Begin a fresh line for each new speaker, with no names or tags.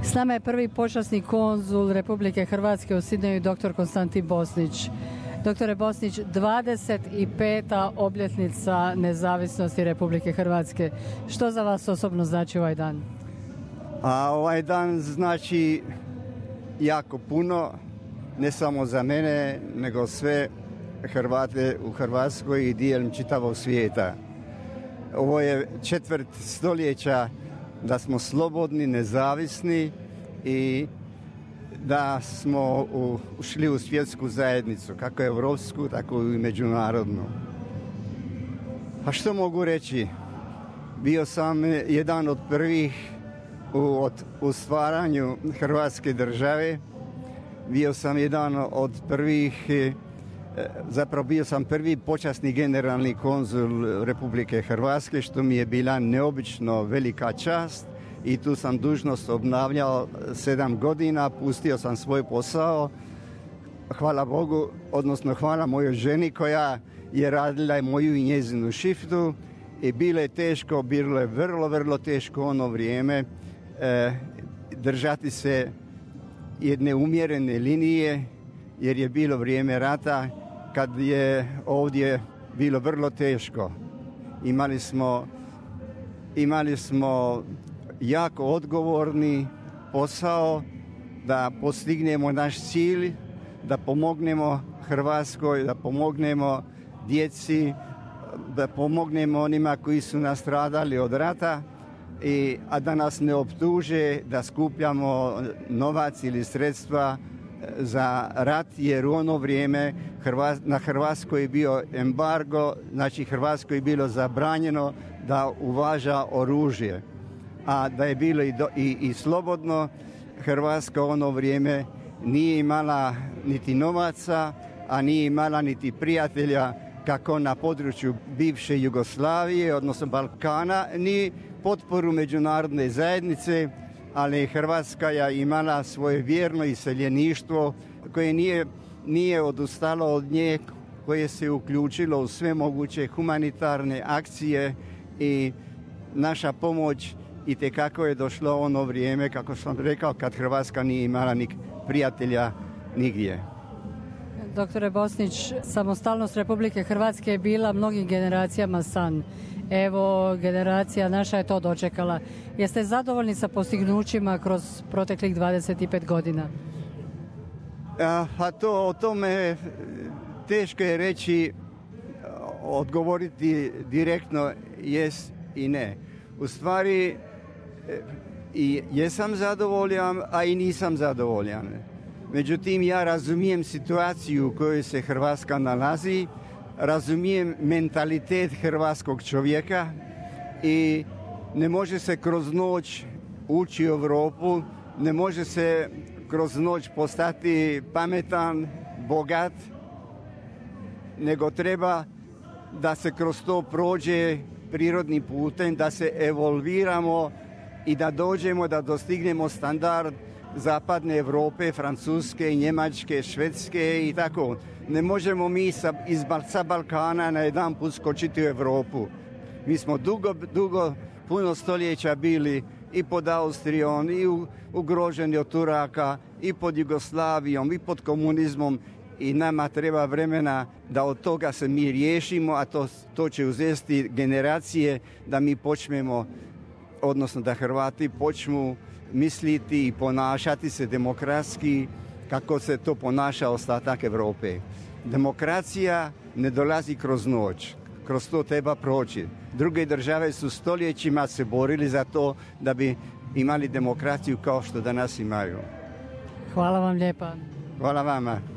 S nama je prvi počasni konzul Republike Hrvatske u Sidneju, dr. Konstantin Bosnić. Doktore Bosnić, 25. obljetnica nezavisnosti Republike Hrvatske. Što za vas osobno znači ovaj dan?
Ovaj dan znači jako puno, ne samo za mene, nego sve Hrvate u Hrvatskoj i dijelom čitavog svijeta. Ovo je četvrt stoljeća da smo slobodni, nezavisni i da smo ušli u svjetsku zajednicu, kako evropsku, tako i međunarodnu. A što mogu reći? Bio sam jedan od prvih u stvaranju Hrvatske države. Bio sam jedan od prvih, zapravo bio sam prvi počasni generalni konzul Republike Hrvatske, što mi je bila neobično velika čast. I tu sam dužnost obnavljao 7 godina, pustio sam svoj posao. Hvala Bogu, odnosno hvala mojoj ženi koja je radila moju i njezinu šiftu. I bilo je teško, bilo je vrlo teško ono vrijeme držati se jedne umjerene linije, jer je bilo vrijeme rata kad je ovdje bilo vrlo teško. Imali smo jako odgovorni posao da postignemo naš cilj, da pomognemo Hrvatskoj, da pomognemo djeci, da pomognemo onima koji su nastradali od rata, a da nas ne optuže da skupljamo novac ili sredstva za rat, jer u ono vrijeme na Hrvatskoj je bio embargo, znači Hrvatskoj je bilo zabranjeno da uvaža oružje. A da je bilo i slobodno, Hrvatska u ono vrijeme nije imala niti novaca, a nije imala niti prijatelja kako na području bivše Jugoslavije, odnosno Balkana, ni potporu međunarodne zajednice, ali Hrvatska je imala svoje vjerno iseljeništvo koje nije odustalo od nje, koje se uključilo u sve moguće humanitarne akcije i naša pomoć itekako je došlo ono vrijeme, kako sam rekao, kad Hrvatska nije imala ni prijatelja nigdje.
Doktore Bosnić, samostalnost Republike Hrvatske je bila mnogim generacijama san. Evo, generacija naša je to dočekala. Jeste zadovoljni sa postignućima kroz proteklih 25 godina?
O tome teško je reći, odgovoriti direktno jes i ne. U stvari, i jesam zadovoljan, a i nisam zadovoljan. Međutim, ja razumijem situaciju u kojoj se Hrvatska nalazi, razumijem mentalitet hrvatskog čovjeka i ne može se kroz noć ući u Europu, ne može se kroz noć postati pametan, bogat, nego treba da se kroz to prođe prirodnim putem, da se evolviramo i da dođemo, da dostignemo standard zapadne Europe, Francuske, Njemačke, Švedske i tako. Ne možemo mi sa Balkana na jedan put skočiti u Europu. Mi smo dugo, puno stoljeća bili i pod Austrijom, i ugroženi od Turaka, i pod Jugoslavijom, i pod komunizmom, i nama treba vremena da od toga se mi riješimo, a to će uzeti generacije da mi počnemo, odnosno da Hrvati počnu misliti i ponašati se demokratski kako se to ponaša ostatak Europe. Demokracija ne dolazi kroz noć, kroz to treba proći. Druge države su stoljećima se borili za to da bi imali demokraciju kao što danas imaju.
Hvala vam lijepa.
Hvala vama.